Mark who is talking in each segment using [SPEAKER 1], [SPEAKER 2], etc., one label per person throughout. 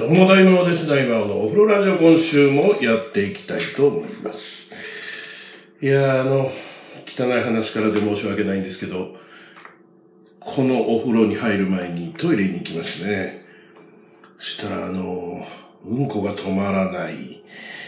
[SPEAKER 1] どうも大魔王です。大魔王のお風呂ラジオ、今週もやっていきたいと思います。いや汚い話からで申し訳ないんですけど、このお風呂に入る前にトイレに行きましてね。そしたらうんこが止まらない。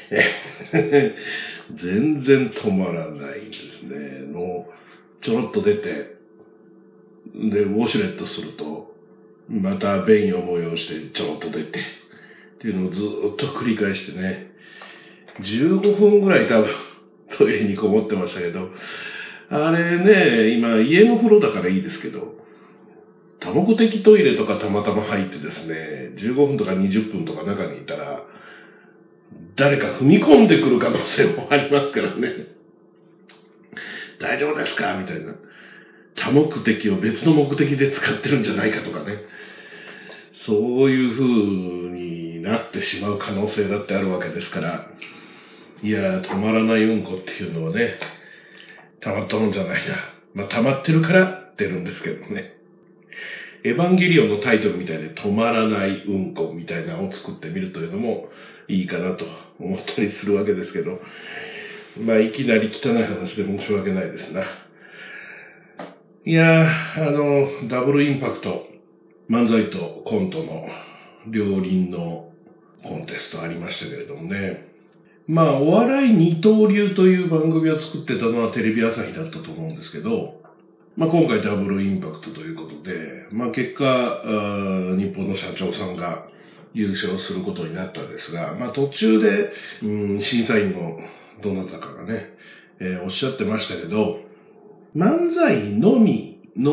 [SPEAKER 1] 全然止まらないんですね。もう、ちょろっと出て、で、ウォシュレットすると、また便意を催してちょろっと出て、っていうのをずっと繰り返してね、15分ぐらい多分トイレにこもってましたけど、あれね、今家の風呂だからいいですけど、多目的トイレとかたまたま入ってですね、15分とか20分とか中にいたら、誰か踏み込んでくる可能性もありますからね。大丈夫ですかみたいな。多目的を別の目的で使ってるんじゃないかとかね。そういう風になってしまう可能性だってあるわけですから、いや、止まらないうんこっていうのはね、溜まったもんじゃないな。まあ、溜まってるから出るんですけどね。エヴァンゲリオンのタイトルみたいで止まらないうんこみたいなのを作ってみるというのもいいかなと思ったりするわけですけど、まあ、いきなり汚い話で申し訳ないですな。いやダブルインパクト、漫才とコントの両輪のコンテストありましたけれどもね。まあ、お笑い二刀流という番組を作ってたのはテレビ朝日だったと思うんですけど、まあ今回ダブルインパクトということで、まあ結果、日本の社長さんが優勝することになったんですが、まあ途中で、審査員のどなたかがね、おっしゃってましたけど、漫才のみの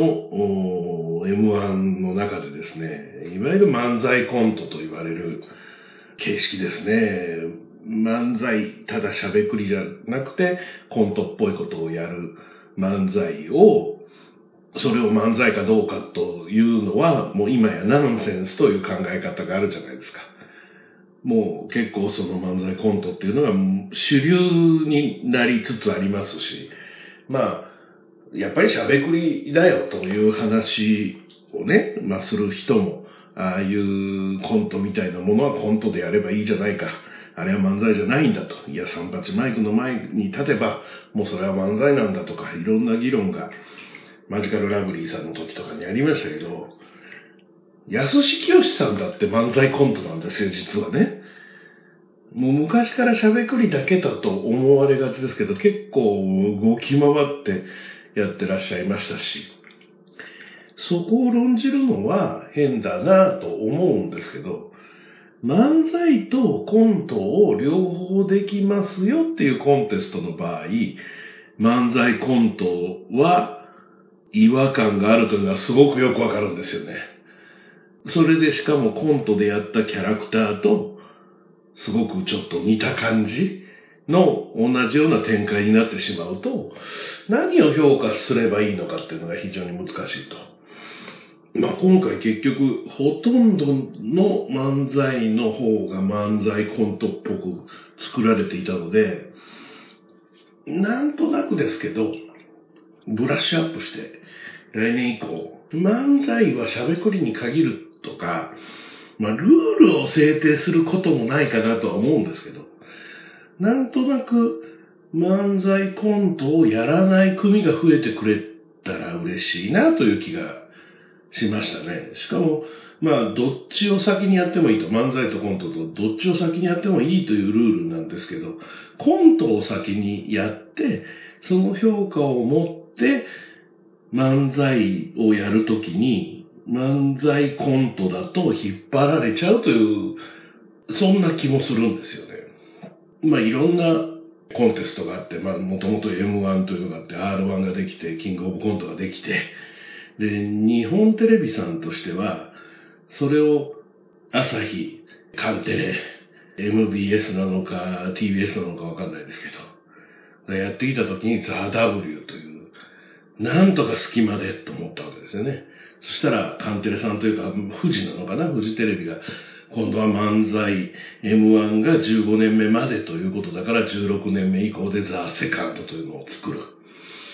[SPEAKER 1] M1 の中でですね、いわゆる漫才コントと言われる形式ですね。漫才、ただ喋くりじゃなくて、コントっぽいことをやる漫才を、それを漫才かどうかというのは、もう今やナンセンスという考え方があるじゃないですか。もう結構その漫才コントっていうのが主流になりつつありますし、まあ、やっぱり喋くりだよという話をね、まあする人も、ああいうコントみたいなものはコントでやればいいじゃないか。あれは漫才じゃないんだと。いや、三八マイクの前に立てば、もうそれは漫才なんだとか、いろんな議論が、マジカルラブリーさんの時とかにありましたけど、安志清さんだって漫才コントなんですよ、実はね。もう昔から喋くりだけだと思われがちですけど、結構動き回ってやってらっしゃいましたし、そこを論じるのは変だなと思うんですけど、漫才とコントを両方できますよっていうコンテストの場合、漫才コントは違和感があるというのはすごくよくわかるんですよね。それでしかもコントでやったキャラクターとすごくちょっと似た感じの同じような展開になってしまうと、何を評価すればいいのかっていうのが非常に難しいと。まあ今回結局ほとんどの漫才の方が漫才コントっぽく作られていたので、なんとなくですけど、ブラッシュアップして来年以降、漫才はしゃべくりに限るとか、まあルールを制定することもないかなとは思うんですけど、なんとなく漫才コントをやらない組が増えてくれたら嬉しいなという気がしましたね。しかも、まあ、どっちを先にやってもいいと、漫才とコントとどっちを先にやってもいいというルールなんですけど、コントを先にやって、その評価を持って、漫才をやるときに、漫才コントだと引っ張られちゃうという、そんな気もするんですよね。まあ、いろんなコンテストがあって、まあ、もともと M1 というのがあって、R1 ができて、キングオブコントができて、で、日本テレビさんとしては、それを朝日、カンテレ、MBS なのか TBS なのかわかんないですけど、やってきた時にザ・ W という、なんとか隙間でと思ったわけですよね。そしたら、カンテレさんというか、富士なのかな、富士テレビが、今度は漫才 M1 が15年目までということだから、16年目以降でザ・セカンドというのを作る。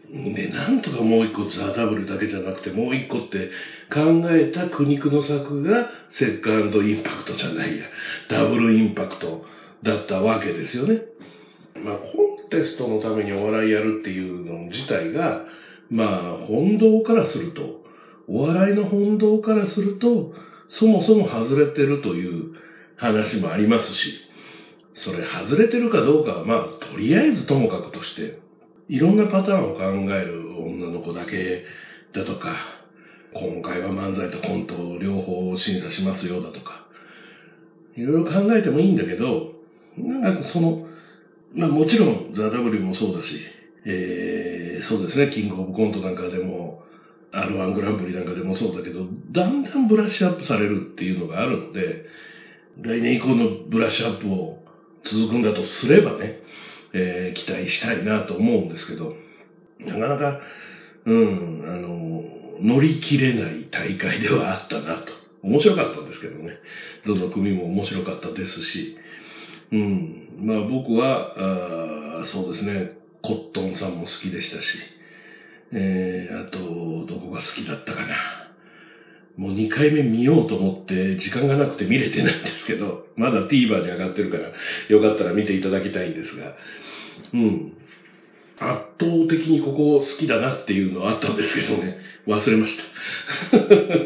[SPEAKER 1] で、なんとかもう一個ザ・ダブルだけじゃなくて、もう一個って考えた苦肉の策がセッカンドインパクトじゃないや、ダブルインパクトだったわけですよね。まあ、コンテストのためにお笑いやるっていうの自体が、まあ、本道からすると、お笑いの本道からすると、そもそも外れてるという話もありますし、それ外れてるかどうかは、まあ、とりあえずともかくとして、いろんなパターンを考える女の子だけだとか、今回は漫才とコントを両方審査しますよだとか、いろいろ考えてもいいんだけど、なんかまあもちろんザ・ダブルもそうだし、そうですね、キングオブコントなんかでも、R1 グランプリなんかでもそうだけど、だんだんブラッシュアップされるっていうのがあるので、来年以降のブラッシュアップを続くんだとすればね、期待したいなと思うんですけど、なかなか、乗り切れない大会ではあったなと。面白かったんですけどね。どの組も面白かったですし、まあ僕は、そうですね、コットンさんも好きでしたし、あと、どこが好きだったかな。もう2回目見ようと思って時間がなくて見れてないんですけど、まだ TVer に上がってるからよかったら見ていただきたいんですが、圧倒的にここ好きだなっていうのはあったんですけどね、忘れました。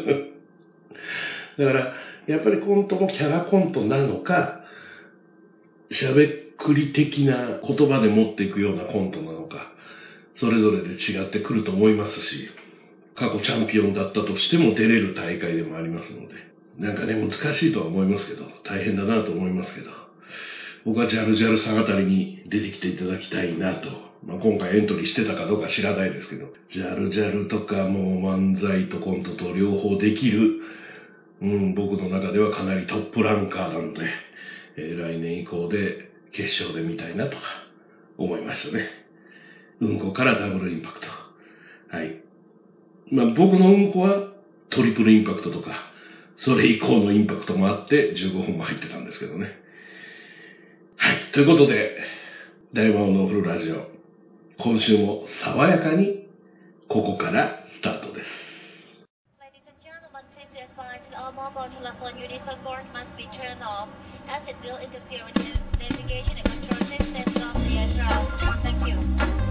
[SPEAKER 1] だから、やっぱりコントもキャラコントなのか、喋くり的な言葉で持っていくようなコントなのか、それぞれで違ってくると思いますし、過去チャンピオンだったとしても出れる大会でもありますので、なんかね、難しいとは思いますけど、大変だなと思いますけど、僕はジャルジャルさんあたりに出てきていただきたいなと。まあ、今回エントリーしてたかどうか知らないですけど、ジャルジャルとかもう漫才とコントと両方できる、僕の中ではかなりトップランカーなので、来年以降で決勝で見たいなとか思いましたね。うんこからダブルインパクト。はい。まあ僕のうんこはトリプルインパクトとか、それ以降のインパクトもあって15分も入ってたんですけどね。はい。ということで、大魔王のお風呂ラジオ、今週も爽やかにここからスタートです。
[SPEAKER 2] Ladies and gentlemen, please be advised all mobile telephone unit support must be turned off as it will interfere with the navigation and control systems of the aircraft. Thank you.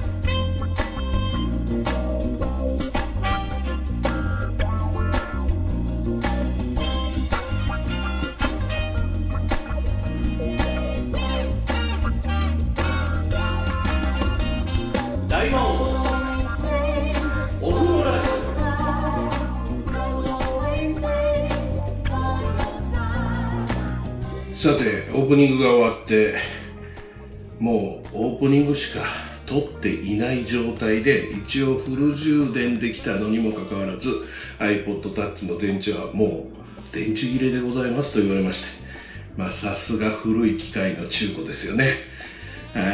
[SPEAKER 1] さて、オープニングが終わって、もうオープニングしか撮っていない状態で、一応フル充電できたのにもかかわらず、iPod Touch の電池はもう電池切れでございますと言われまして、まあさすが古い機械の中古ですよね。はい。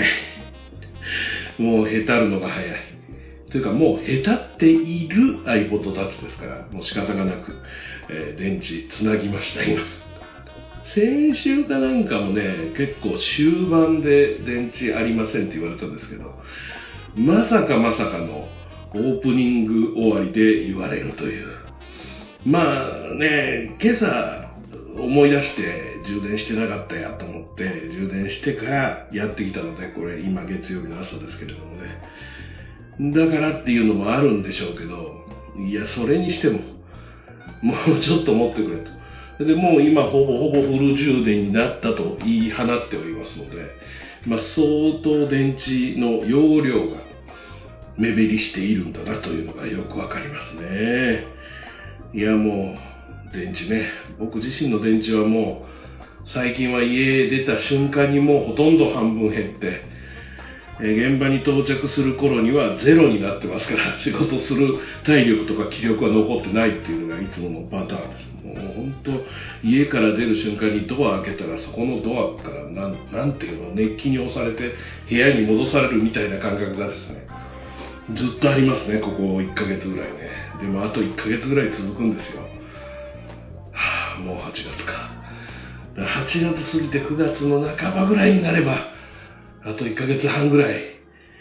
[SPEAKER 1] もうへたるのが早い。というかもうへたっている iPod Touch ですから、もう仕方がなく、電池つなぎました、今。先週かなんかもね、結構終盤で電池ありませんって言われたんですけど、まさかまさかのオープニング終わりで言われるという。まあね、今朝思い出して充電してなかったやと思って充電してからやってきたので、これ今月曜日の朝ですけれどもね。だからっていうのもあるんでしょうけど、いやそれにしてももうちょっと持ってくれと。でもう今ほぼフル充電になったと言い放っておりますので、まあ、相当電池の容量が目減りしているんだなというのがよくわかりますね。いやもう電池ね、僕自身の電池はもう最近は家出た瞬間にもうほとんど半分減って、現場に到着する頃にはゼロになってますから、仕事する体力とか気力は残ってないっていうのがいつものパターンです。もう本当家から出る瞬間にドア開けたら、そこのドアからなんていうの、熱気に押されて部屋に戻されるみたいな感覚がですね、ずっとありますね、ここ1ヶ月ぐらいね。でもあと1ヶ月ぐらい続くんですよ。もう8月か。だから8月過ぎて9月の半ばぐらいになれば、あと1ヶ月半ぐらい、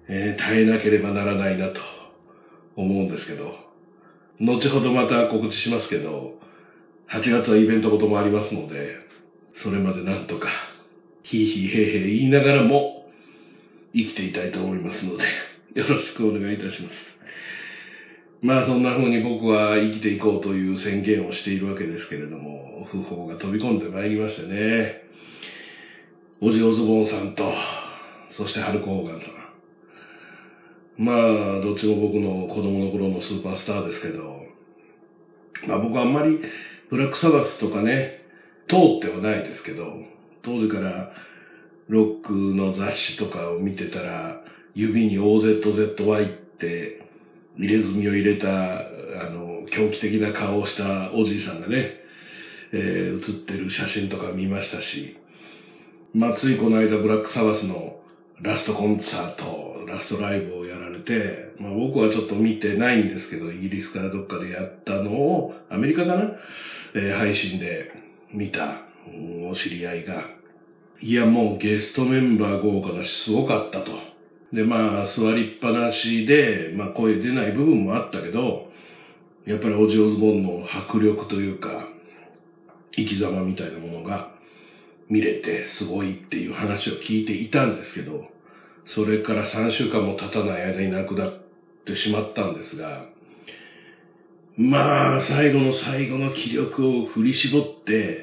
[SPEAKER 1] 耐えなければならないなと思うんですけど、後ほどまた告知しますけど、8月はイベントごともありますので、それまでなんとか、ヒーヒーヘーヘー言いながらも生きていたいと思いますので、よろしくお願いいたします。まあそんな風に僕は生きていこうという宣言をしているわけですけれども、訃報が飛び込んでまいりましてね、オジオズボーンさんと、そしてハルク・ホーガンさん。まあ、どっちも僕の子供の頃のスーパースターですけど、まあ僕はあんまりブラックサバスとかね、通ってはないですけど、当時からロックの雑誌とかを見てたら、指に OZZY って入れ墨を入れた、狂気的な顔をしたおじいさんがね、写ってる写真とか見ましたし、まあついこの間ブラックサバスのラストコンサート、ラストライブをやられて、まあ僕はちょっと見てないんですけど、イギリスからどっかでやったのを、アメリカかな、配信で見た、お知り合いが、いやもうゲストメンバー豪華だしすごかったと。でまあ座りっぱなしで、まあ声出ない部分もあったけど、やっぱりオジオズボーンの迫力というか、生き様みたいなものが見れてすごいっていう話を聞いていたんですけど、それから3週間も経たない間に亡くなってしまったんですが、まあ最後の最後の気力を振り絞って、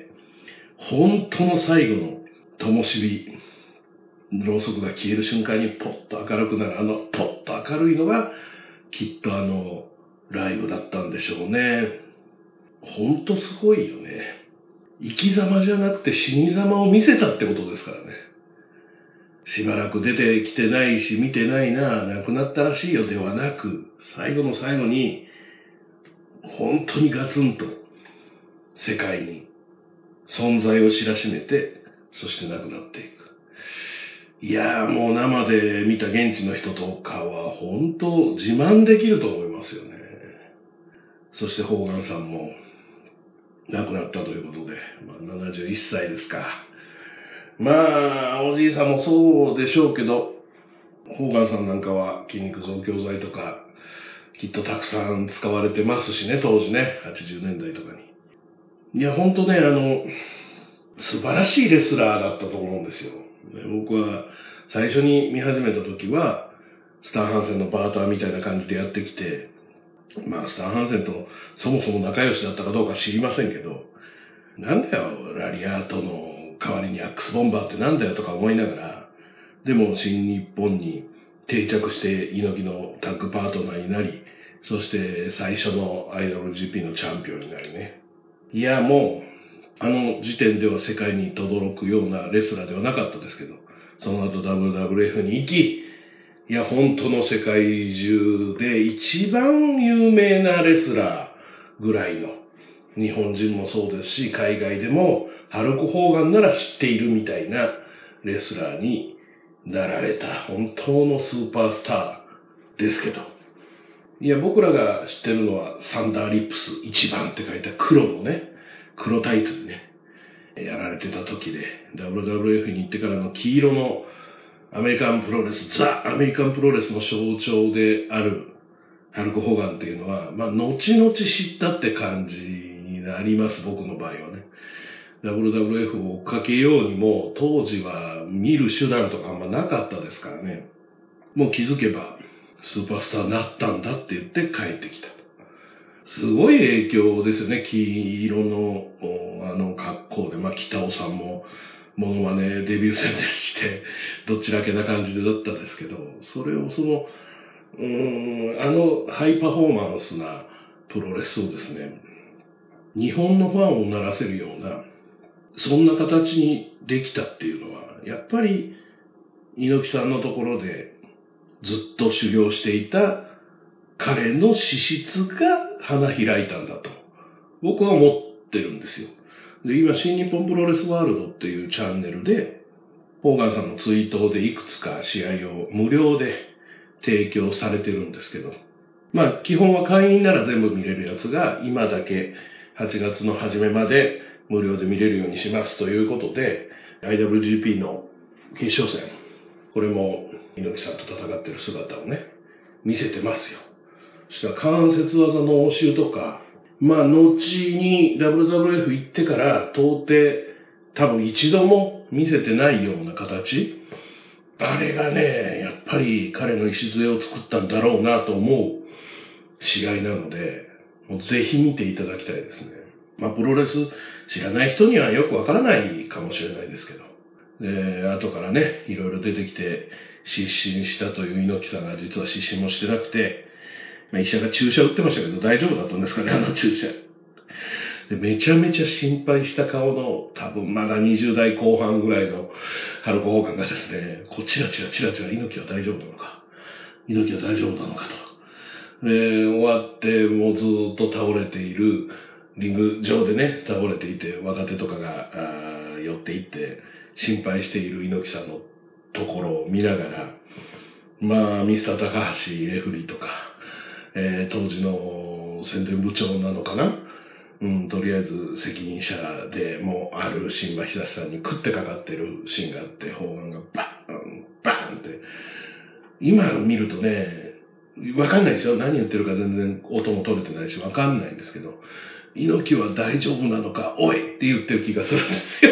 [SPEAKER 1] 本当の最後の灯火、ろうそくが消える瞬間にポッと明るくなる、ポッと明るいのがきっとライブだったんでしょうね。ほんとすごいよね。生き様じゃなくて死に様を見せたってことですからね。しばらく出てきてないし見てないな、亡くなったらしいよではなく、最後の最後に本当にガツンと世界に存在を知らしめて、そして亡くなっていく。いやーもう生で見た現地の人とかは本当自慢できると思いますよね。そしてホーガンさんも亡くなったということで、まあ、71歳ですか。まあおじいさんもそうでしょうけど、ホーガンさんなんかは筋肉増強剤とかきっとたくさん使われてますしね、当時ね、80年代とかに。いや本当ね、素晴らしいレスラーだったと思うんですよ。僕は最初に見始めた時はスターハンセンのバーターみたいな感じでやってきて、まあスターハンセンとそもそも仲良しだったかどうか知りませんけど、なんだよラリアートの代わりにアックスボンバーってなんだよとか思いながら、でも新日本に定着して猪木のタッグパートナーになり、そして最初の IWGP のチャンピオンになりね。いやもう時点では世界に轟くようなレスラーではなかったですけど、その後 WWF に行き、いや本当の世界中で一番有名なレスラーぐらいの、日本人もそうですし海外でもハルク・ホーガンなら知っているみたいなレスラーになられた本当のスーパースターですけど、いや僕らが知ってるのはサンダーリップス1番って書いた黒のね、黒タイツにね、やられてた時で、WWF に行ってからの黄色のアメリカンプロレス、ザ・アメリカンプロレスの象徴であるハルク・ホーガンっていうのは、まあ、後々知ったって感じになります、僕の場合はね。WWF を追っかけようにも、当時は見る手段とかあんまなかったですからね。もう気づけば、スーパースターになったんだって言って帰ってきた。すごい影響ですよね。黄色の格好で、まあ北尾さんもモノマネデビュー戦でして、どっちらけな感じでだったんですけど、それをハイパフォーマンスなプロレスをですね、日本のファンをならせるような、そんな形にできたっていうのは、やっぱり猪木さんのところでずっと修行していた彼の資質が花開いたんだと僕は思ってるんですよ。で、今新日本プロレスワールドっていうチャンネルでホーガンさんの追悼でいくつか試合を無料で提供されてるんですけど、まあ基本は会員なら全部見れるやつが今だけ8月の初めまで無料で見れるようにしますということで、 IWGP の決勝戦これも猪木さんと戦ってる姿をね、見せてますよ。そしたら関節技の応酬とか、後に WWF 行ってから到底多分一度も見せてないような形。あれがね、やっぱり彼の礎を作ったんだろうなと思う試合なので、もうぜひ見ていただきたいですね。プロレス知らない人にはよくわからないかもしれないですけど。で、後からね、いろいろ出てきて失神したという猪木さんが実は失神もしてなくて、医者が注射打ってましたけど大丈夫だったんですかね、あの注射。でめちゃめちゃ心配した顔の、多分まだ20代後半ぐらいのハルク・ホーガンがですね、チラチラ猪木は大丈夫なのか、猪木は大丈夫なのかと。で、終わってもうずっと倒れている、リング上でね、倒れていて、若手とかが寄っていって心配している猪木さんのところを見ながら、ミスター高橋レフリーとか、当時の宣伝部長なのかな、とりあえず責任者でもある新馬久志さんに食ってかかってるシーンがあって、砲丸がバーンって、今見るとね、わかんないですよ。何言ってるか全然音も取れてないしわかんないんですけど、猪木は大丈夫なのか、おいって言ってる気がするんですよ。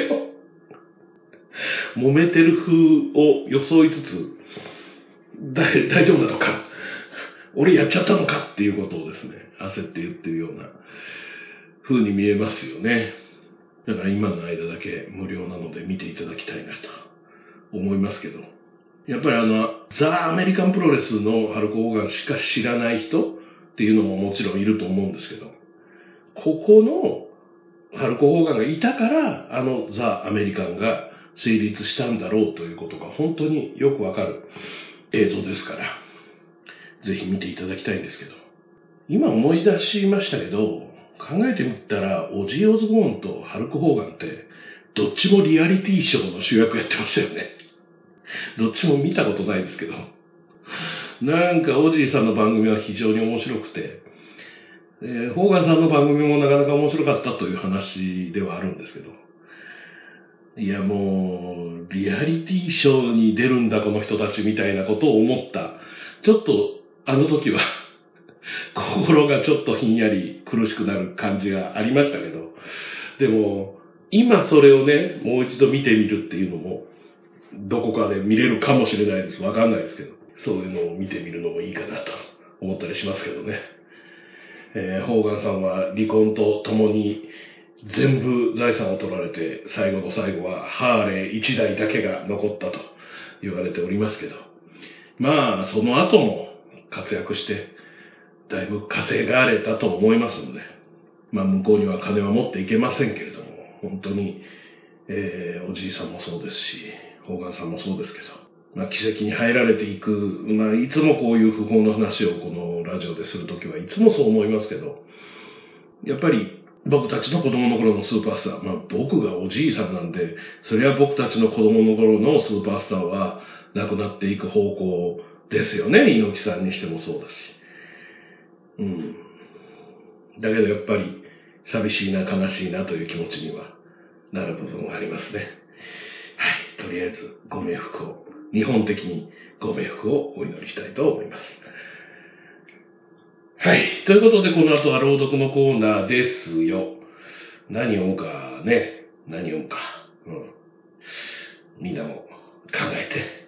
[SPEAKER 1] 揉めてる風を装いつつ、大丈夫なのか、俺やっちゃったのかっていうことをですね、焦って言ってるような風に見えますよね。だから今の間だけ無料なので見ていただきたいなと思いますけど、やっぱりザ・アメリカンプロレスのハルク・ホーガンしか知らない人っていうのももちろんいると思うんですけど、ここのハルク・ホーガンがいたからザ・アメリカンが成立したんだろうということが本当によくわかる映像ですから、ぜひ見ていただきたいんですけど、今思い出しましたけど、考えてみたらオジー・オズボーンとハルク・ホーガンってどっちもリアリティショーの主役やってましたよね。どっちも見たことないですけど、なんかオジーさんの番組は非常に面白くて、ホーガンさんの番組もなかなか面白かったという話ではあるんですけど、いやもうリアリティショーに出るんだこの人たちみたいなことを思った。ちょっとあの時は心がちょっとひんやり苦しくなる感じがありましたけど、でも今それをね、もう一度見てみるっていうのもどこかで見れるかもしれないです。わかんないですけど、そういうのを見てみるのもいいかなと思ったりしますけどね。ホーガンさんは離婚とともに全部財産を取られて、最後の最後はハーレー1台だけが残ったと言われておりますけど、その後も活躍してだいぶ稼がれたと思いますので、向こうには金は持っていけませんけれども、本当に、おじいさんもそうですし、ホーガンさんもそうですけど、奇跡に入られていく、いつもこういう不法の話をこのラジオでするときはいつもそう思いますけど、やっぱり僕たちの子供の頃のスーパースター、僕がおじいさんなんで、それは僕たちの子供の頃のスーパースターは亡くなっていく方向ですよね。猪木さんにしてもそうだし。だけどやっぱり寂しいな悲しいなという気持ちにはなる部分はありますね。はい、とりあえずご冥福を、日本的にご冥福をお祈りしたいと思います。はい、ということでこの後は朗読のコーナーですよ。何読むかね、何読むか、みんなも考えて。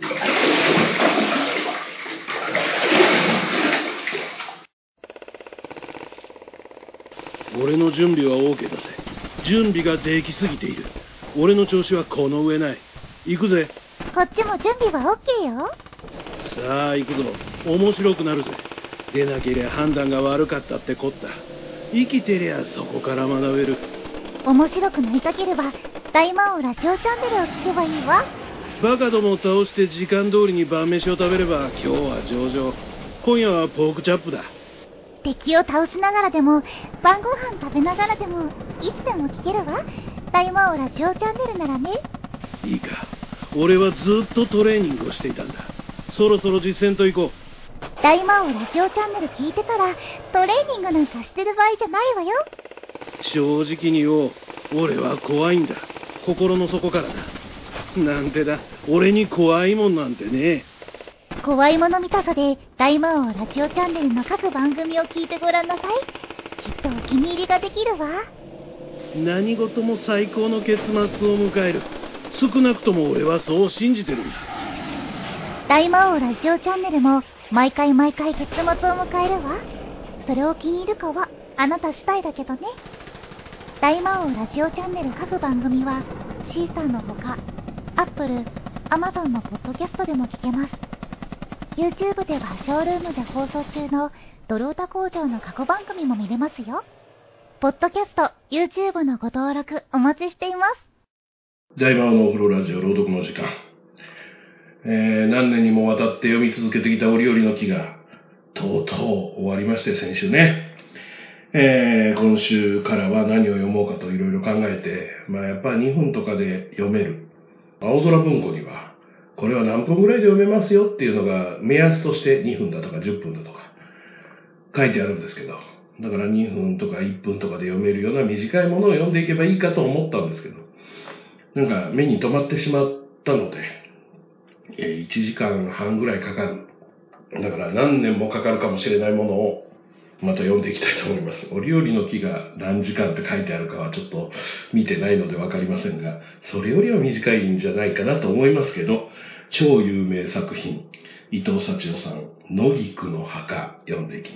[SPEAKER 3] 俺の準備は OK だぜ。準備ができすぎている。俺の調子はこの上ない。行くぜ。
[SPEAKER 2] こっちも準備は OK よ。
[SPEAKER 3] さあ行くぞ。面白くなるぜ。出なけりゃ判断が悪かったってこった。生きてりゃそこから学べる。
[SPEAKER 2] 面白くなりたければ大魔王ラジオチャンネルを聞けばいいわ。
[SPEAKER 3] バカどもを倒して時間通りに晩飯を食べれば今日は上々。今夜はポークチャップだ。
[SPEAKER 2] 敵を倒しながらでも晩ご飯食べながらでもいつでも聞けるわ。大魔王ラジオチャンネルならね。
[SPEAKER 3] いいか、俺はずっとトレーニングをしていたんだ。そろそろ実践と行こう。
[SPEAKER 2] 大魔王ラジオチャンネル聞いてたらトレーニングなんかしてる場合じゃないわよ。
[SPEAKER 3] 正直に言おう、俺は怖いんだ。心の底からだ。 なんてだ、俺に怖いもんなんてね。
[SPEAKER 4] 怖いもの見たさで大魔王ラジオチャンネルの各番組を聞いてごらんなさい。きっとお気に入りができるわ。
[SPEAKER 3] 何事も最高の結末を迎える。少なくとも俺はそう信じてるんだ。
[SPEAKER 4] 大魔王ラジオチャンネルも毎回結末を迎えるわ。それを気に入るかはあなた次第だけどね。大魔王ラジオチャンネル各番組はシーサーのほか Apple、Amazon のポッドキャストでも聞けます。YouTube ではショールームで放送中のドルオタ工場の過去番組も見れますよ。ポッドキャスト、YouTube のご登録お待ちしています。
[SPEAKER 1] 大魔王のお風呂ラジオ朗読の時間。何年にもわたって読み続けてきた折々の木がとうとう終わりまして、先週ね。今週からは何を読もうかといろいろ考えて、やっぱり2分とかで読める。青空文庫には、これは何分ぐらいで読めますよっていうのが目安として2分だとか10分だとか書いてあるんですけど、だから2分とか1分とかで読めるような短いものを読んでいけばいいかと思ったんですけど、なんか目に留まってしまったので、1時間半ぐらいかかる。だから何年もかかるかもしれないものをまた読んでいきたいと思います。折々の木が何時間って書いてあるかはちょっと見てないのでわかりませんが、それよりは短いんじゃないかなと思いますけど、超有名作品、伊藤幸男さん、野菊の墓、読んでいきます。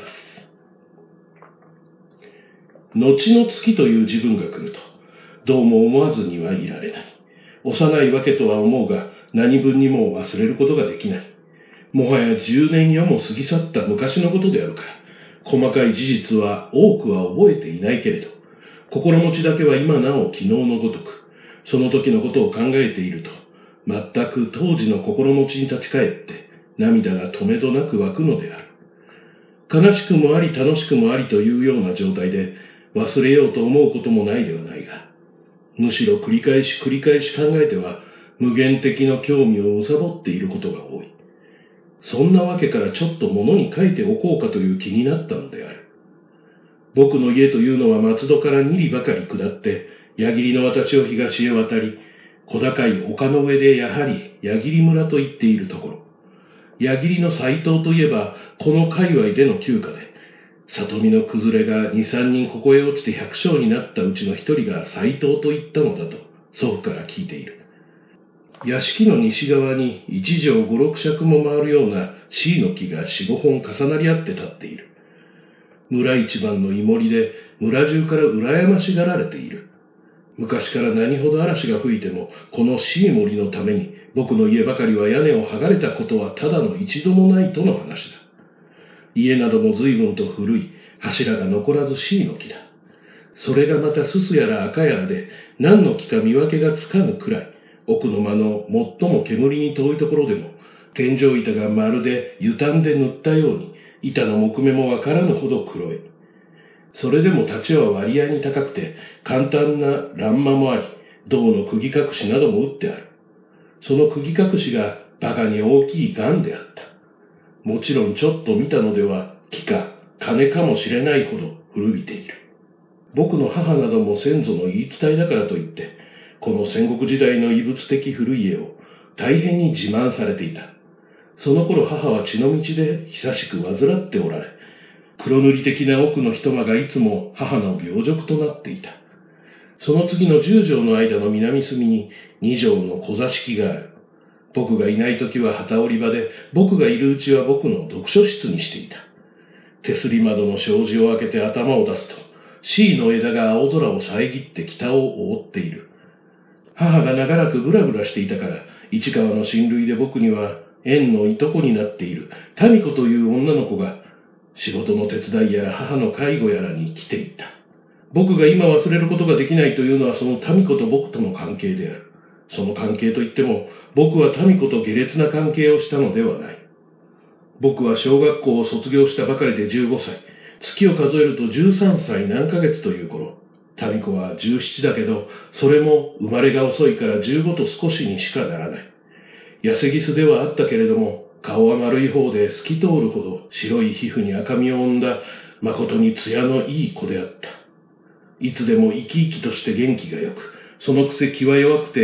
[SPEAKER 1] 後の月という自分が来ると、どうも思わずにはいられない。幼いわけとは思うが、何分にも忘れることができない。もはや10年夜も過ぎ去った昔のことであるから、細かい事実は多くは覚えていないけれど、心持ちだけは今なお昨日のごとく、その時のことを考えていると、全く当時の心持ちに立ち返って、涙が止めどなく湧くのである。悲しくもあり楽しくもありというような状態で、忘れようと思うこともないではないが、むしろ繰り返し考えては、無限的な興味を貪っていることが多い。そんなわけからちょっと物に書いておこうかという気になったのである。僕の家というのは松戸から2里ばかり下って、矢切の私を東へ渡り、小高い丘の上でやはり矢切村と言っているところ。矢切の斎藤といえば、この界隈での旧家で、里見の崩れが2、3人ここへ落ちて百姓になったうちの一人が斎藤と言ったのだと祖父から聞いている。屋敷の西側に一畳5、6尺も回るような椎の木が4、5本重なり合って立っている。村一番のイモリで村中から羨ましがられている。昔から何ほど嵐が吹いてもこの椎森のために僕の家ばかりは屋根を剥がれたことはただの一度もないとの話だ。家なども随分と古い柱が残らず椎の木だ。それがまたすすやら赤やらで何の木か見分けがつかぬくらい、奥の間の最も煙に遠いところでも、天井板がまるで湯炭で塗ったように、板の木目もわからぬほど黒い。それでも立ちは割合に高くて、簡単な欄間もあり、銅の釘隠しなども打ってある。その釘隠しが馬鹿に大きい癌であった。もちろんちょっと見たのでは、木か金かもしれないほど古びている。僕の母なども先祖の言い伝えだからといって、この戦国時代の異物的古い家を大変に自慢されていた。その頃母は血の道で久しく患っておられ、黒塗り的な奥の一間がいつも母の病褥となっていた。その次の10畳の間の南隅に2畳の小座敷がある。僕がいない時は旗織り場で、僕がいるうちは僕の読書室にしていた。手すり窓の障子を開けて頭を出すと、椎の枝が青空を遮って北を覆っている。母が長らくブラブラしていたから、市川の親類で僕には縁のいとこになっている民子という女の子が仕事の手伝いやら母の介護やらに来ていた。僕が今忘れることができないというのはその民子と僕との関係である。その関係といっても僕は民子と下劣な関係をしたのではない。僕は小学校を卒業したばかりで15歳。月を数えると13歳何ヶ月という頃。民子は17だけど、それも生まれが遅いから15と少しにしかならない。痩せぎすではあったけれども、顔は丸い方で透き通るほど白い皮膚に赤みを生んだ、誠に艶のいい子であった。いつでも生き生きとして元気がよく、そのくせ気は弱くて、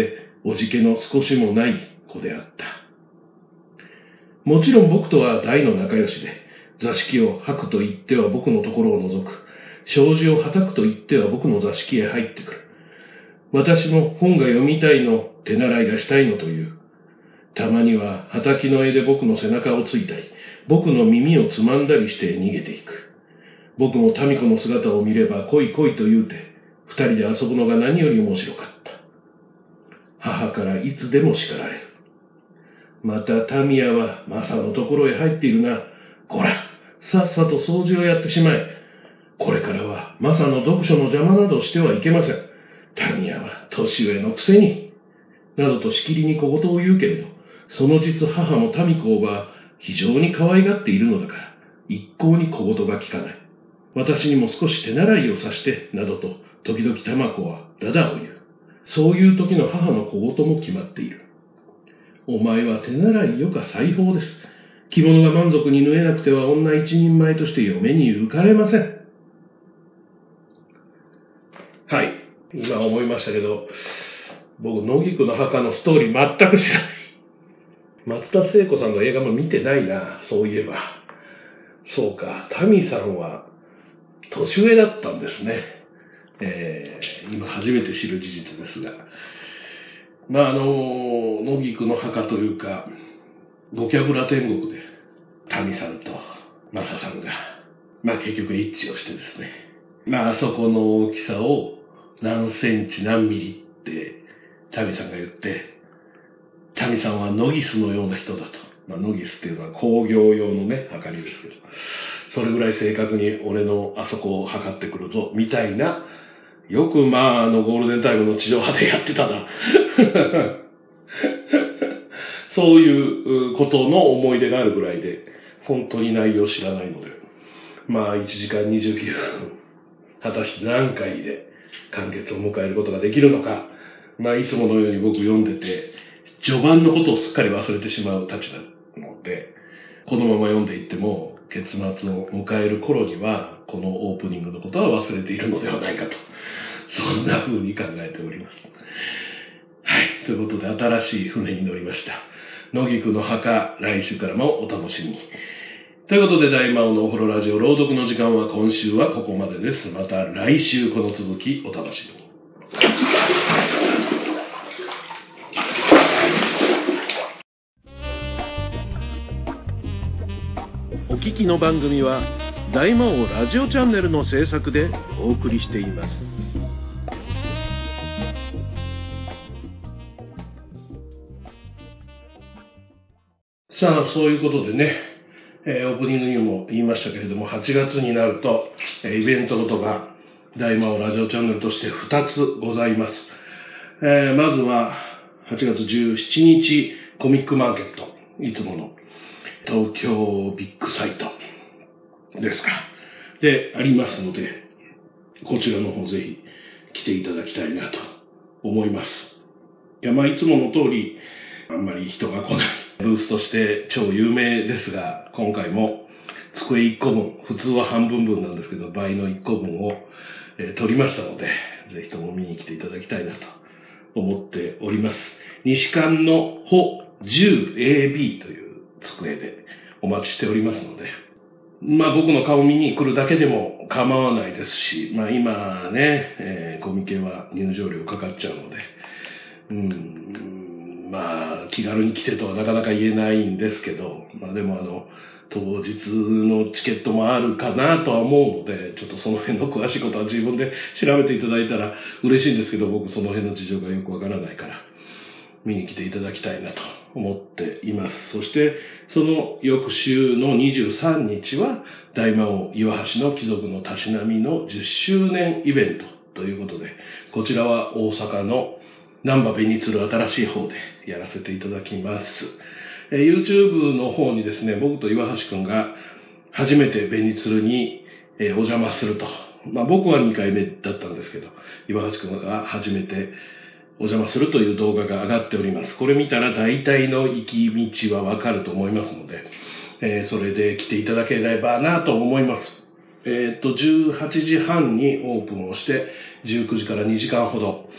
[SPEAKER 1] おじけの少しもない子であった。もちろん僕とは大の仲良しで、座敷を吐くと言っては僕のところを覗く。障子をはたくと言っては僕の座敷へ入ってくる。私も本が読みたいの、手習いがしたいのという。たまには畑の絵で僕の背中をついたり、僕の耳をつまんだりして逃げていく。僕も民子の姿を見れば来い来いと言うて、二人で遊ぶのが何より面白かった。母からいつでも叱られる。またタミヤはマサのところへ入っているな。こら、さっさと掃除をやってしまえ。これからはマサの読書の邪魔などしてはいけません。タミヤは年上のくせに。などとしきりに小言を言うけれど、その実母もタミコは非常に可愛がっているのだから、一向に小言が聞かない。私にも少し手習いをさして、などと、時々タマコはダダを言う。そういう時の母の小言も決まっている。お前は手習いよか裁縫です。着物が満足に縫えなくては女一人前として嫁に行かれません。はい。今思いましたけど、僕、野菊の墓のストーリー全く知らない。松田聖子さんの映画も見てないな、そういえば。そうか、タミさんは年上だったんですね。今初めて知る事実ですが。野菊の墓というか、ボキャブラ天国で、タミさんとマサさんが、結局一致をしてですね。あそこの大きさを何センチ何ミリって、タミさんが言って、タミさんはノギスのような人だと。ノギスっていうのは工業用のね、測りですけど、それぐらい正確に俺のあそこを測ってくるぞ、みたいな、よくゴールデンタイムの地上波でやってたな。そういうことの思い出があるぐらいで、本当に内容知らないので、1時間29分、果たして何回で完結を迎えることができるのか、いつものように僕読んでて、序盤のことをすっかり忘れてしまうたちなので、このまま読んでいっても、結末を迎える頃には、このオープニングのことは忘れているのではないかと、そんな風に考えております。はい。ということで、新しい船に乗りました。野菊の墓、来週からもお楽しみに。ということで、大魔王のお風呂ラジオ朗読の時間は今週はここまでです。また来週この続きお楽しみに。
[SPEAKER 3] お聞きの番組は大魔王ラジオチャンネルの制作でお送りしています。
[SPEAKER 1] さあ、そういうことでね、オープニングにも言いましたけれども、8月になると、イベントごとが大魔王ラジオチャンネルとして2つございます。まずは8月17日コミックマーケット、いつもの東京ビッグサイトですか。で、ありますので、こちらの方ぜひ来ていただきたいなと思います。いや、いつもの通り、あんまり人が来ないブースとして超有名ですが、今回も机1個分、普通は半分分なんですけど、倍の1個分を、取りましたので、ぜひとも見に来ていただきたいなと思っております。西館のほ 10AB という机でお待ちしておりますので、僕の顔見に来るだけでも構わないですし、今ね、コミケは入場料かかっちゃうので、気軽に来てとはなかなか言えないんですけど、でも当日のチケットもあるかなとは思うので、ちょっとその辺の詳しいことは自分で調べていただいたら嬉しいんですけど、僕その辺の事情がよくわからないから、見に来ていただきたいなと思っています。そして、その翌週の23日は、大魔王岩橋の貴族のたしなみの10周年イベントということで、こちらは大阪の難波紅鶴新しい方でやらせていただきます。YouTube の方にですね、僕と岩橋くんが初めて紅鶴にお邪魔すると。僕は2回目だったんですけど、岩橋くんが初めてお邪魔するという動画が上がっております。これ見たら大体の行き道はわかると思いますので、それで来ていただければなと思います。18時半にオープンをして、19時から2時間ほど、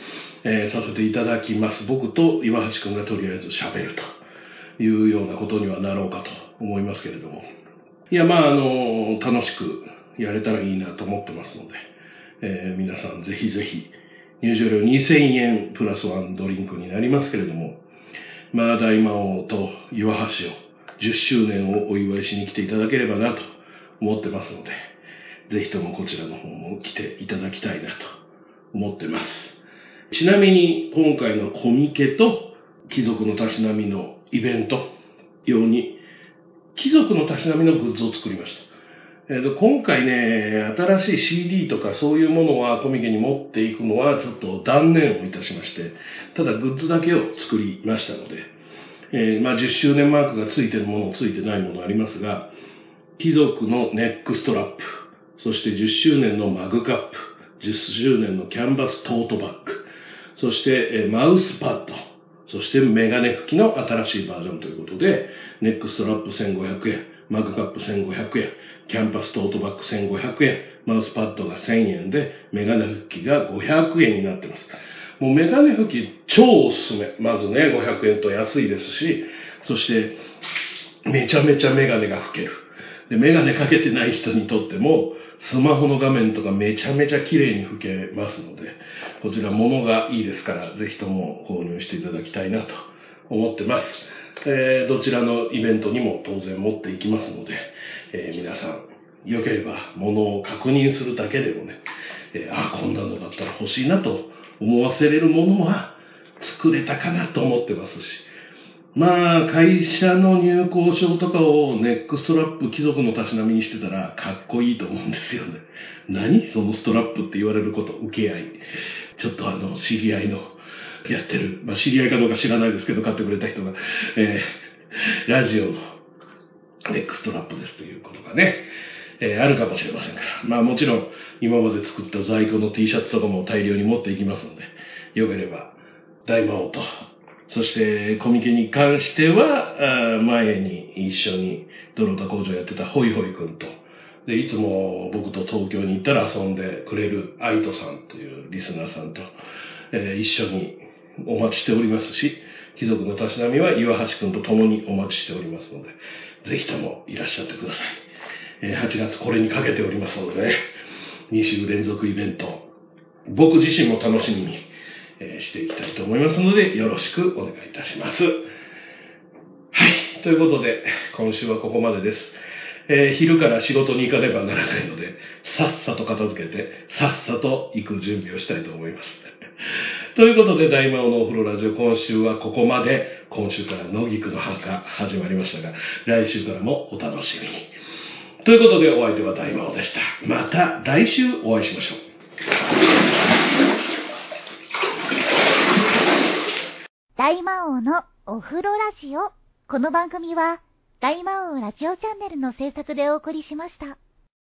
[SPEAKER 1] させていただきます。僕と岩橋くんがとりあえず喋るというようなことにはなろうかと思いますけれども。いや、楽しくやれたらいいなと思ってますので、皆さんぜひぜひ、入場料2000円プラスワンドリンクになりますけれども、大魔王と岩橋を10周年をお祝いしに来ていただければなと思ってますので、ぜひともこちらの方も来ていただきたいなと思ってます。ちなみに今回のコミケと貴族のたしなみのイベント用に貴族のたしなみのグッズを作りました。今回ね、新しい CD とかそういうものはコミケに持っていくのはちょっと断念をいたしまして、ただグッズだけを作りましたので、10周年マークがついてるもの、ついてないものありますが、貴族のネックストラップ、そして10周年のマグカップ、10周年のキャンバストートバッグ、そしてマウスパッド、そしてメガネ拭きの新しいバージョンということで、ネックストラップ1500円、マグカップ1500円、キャンパストートバッグ1500円、マウスパッドが1000円で、メガネ拭きが500円になってます。もうメガネ拭き超おすすめ。まずね、500円と安いですし、そしてめちゃめちゃメガネが拭ける。で、メガネかけてない人にとっても、スマホの画面とかめちゃめちゃ綺麗に拭けますので、こちら物がいいですから、ぜひとも購入していただきたいなと思ってます。どちらのイベントにも当然持っていきますので、皆さん、よければ物を確認するだけでもね、こんなのだったら欲しいなと思わせれるものは作れたかなと思ってますし、会社の入校証とかをネックストラップ貴族のたしなみにしてたらかっこいいと思うんですよね。何そのストラップって言われること、受け合い。ちょっと知り合いのやってる、知り合いかどうか知らないですけど買ってくれた人が、ラジオのネックストラップですということがね、あるかもしれませんから。もちろん今まで作った在庫の T シャツとかも大量に持っていきますので、よければ大魔王と、そしてコミケに関しては、前に一緒にドロタ工場やってたホイホイくんと、で、いつも僕と東京に行ったら遊んでくれるアイトさんというリスナーさんと、一緒にお待ちしておりますし、貴族のたしなみは岩橋くんと共にお待ちしておりますので、ぜひともいらっしゃってください。8月これにかけておりますのでね、2週連続イベント、僕自身も楽しみにしていきたいと思いますので、よろしくお願いいたします。はい。ということで、今週はここまでです。昼から仕事に行かねばならないので、さっさと片付けて、さっさと行く準備をしたいと思います。ということで、大魔王のお風呂ラジオ、今週はここまで。今週から野菊の墓始まりましたが、来週からもお楽しみに。ということで、お相手は大魔王でした。また来週お会いしましょう。
[SPEAKER 4] 大魔王のお風呂ラジオ。この番組は大魔王ラジオチャンネルの制作でお送りしました。